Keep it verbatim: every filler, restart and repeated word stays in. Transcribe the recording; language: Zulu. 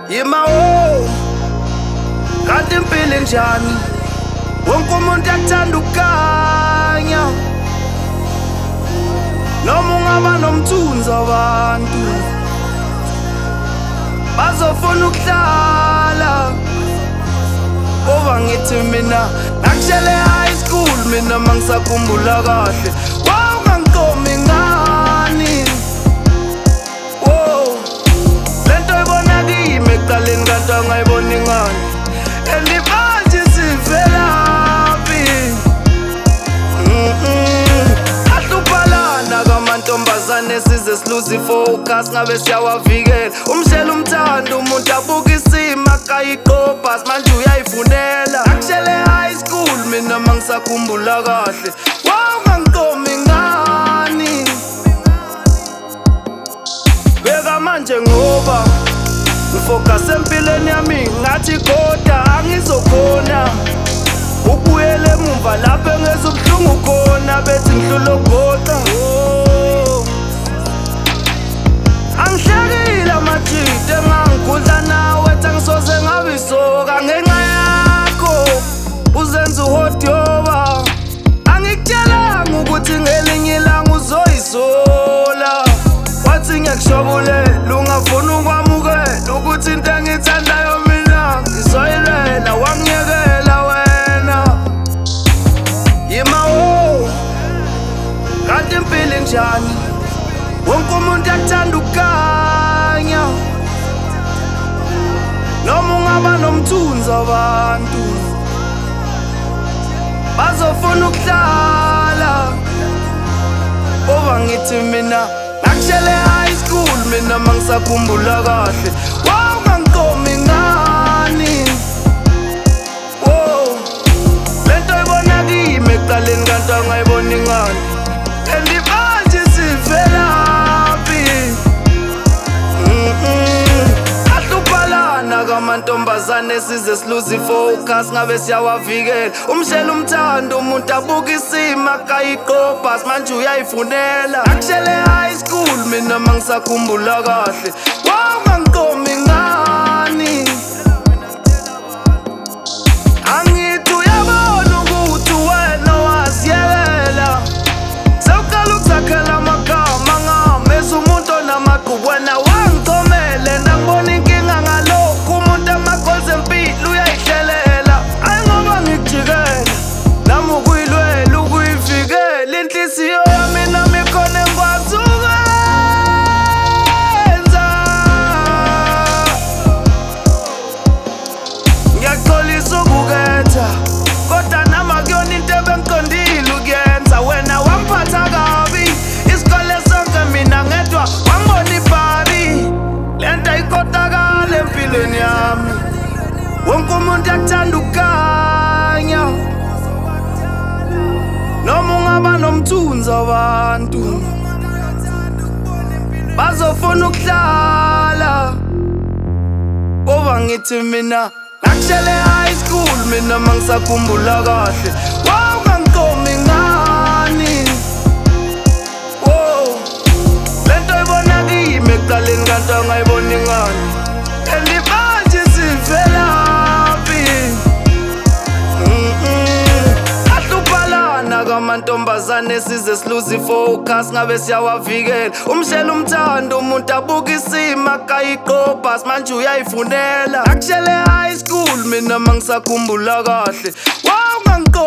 Yima wo kanti impilo enjani wonke umuntu yakuthanda ukukanya noma ungaba nomthunzi abantu bazofuna ukuhlala ngoba ngithi mina ngakushele high school mina mangisakhumbula kahle wawungankomi ngani wo lento ibona kimi ekuqaleni kanti angayiboni ngani and manje sivelaphi ahluphalana kamantombazane size siluze ifocus ngabe siyawavikela umshela umthando umuntu abuka isimo akayiqopha manje uyayifunela akushele high school mina mangisakhumbula kahle wawungankomi ngani beka manje ngoba ngifocus empilweni yami ngathi kodwa angizokhona ukubuyela emuva lapho engeza ubuhlungu khona bethi ngidlula ugoqa angihlekile amajita engangigudla nawe ethi angisoze ngabisoka ngenxa yakho uzenza uhodyoba angikutshelanga ukuthi ngelinye ilanga uzoyisola wathi ngiyakushobulela ungafuni ukwamukela ukuthi into engithandayo mina ngizoyilela wangiyekela wena yima wo kanti impilo enjani wonke umuntu yakuthanda ukukanya noma ungaba nomthunzi abantu bazofuna ukuhlala ngoba ngithi mina ngakushele high school mina mangisakhumbula kahle wawungankomi ngani wo lento ibona kimi ekuqaleni kanti angayiboni ngani and manje sivelaphi ahluphalana kamantombazane size siluze ifocus ngabe siyawavikela umshela umthando umuntu abuka isimo akayiqopha manje uyayifunela akushele high school mina mangisakhumbula kahle wawungankomi ngani angithi uyabona ukuthi wena wasiyekela sewuqala ukuzakhela amagama ngameza umuntu onamaqhubu wena wangicomele nangibona inkinga ngalokhu umuntu ama-goals empilo uyayihlelela ayi ngoba ngikujikela nami ukuyilwela ukuyivikela inhliziyo yami nami khona engikwazi ukwenza ngiyaxolisa ukuketha kodwa nami akuyona into ebengiqondile ukuyenza wena wangiphatha kabi isikole sonke mina ngedwa wangibona ibhabi lento ayikhotakala empilweni yami wonke umuntu yakuthanda ukukanya noma ungaba nomthunzi abantu bazofuna ukuhlala ngoba ngithi mina ngakushele high school mina mangisakhumbula kahle wawungankomi ngani wo lento ibona kimi ekuqaleni kanti angayiboni ngani and manje sivelaphi ahluphalana kamantombazane size siluze ifocus ngabe siyawavikela umshela umthando umuntu abuka isimo akayiqopha manje uyayifunela akushele high school mina mangisakhumbula kahle wawungankomi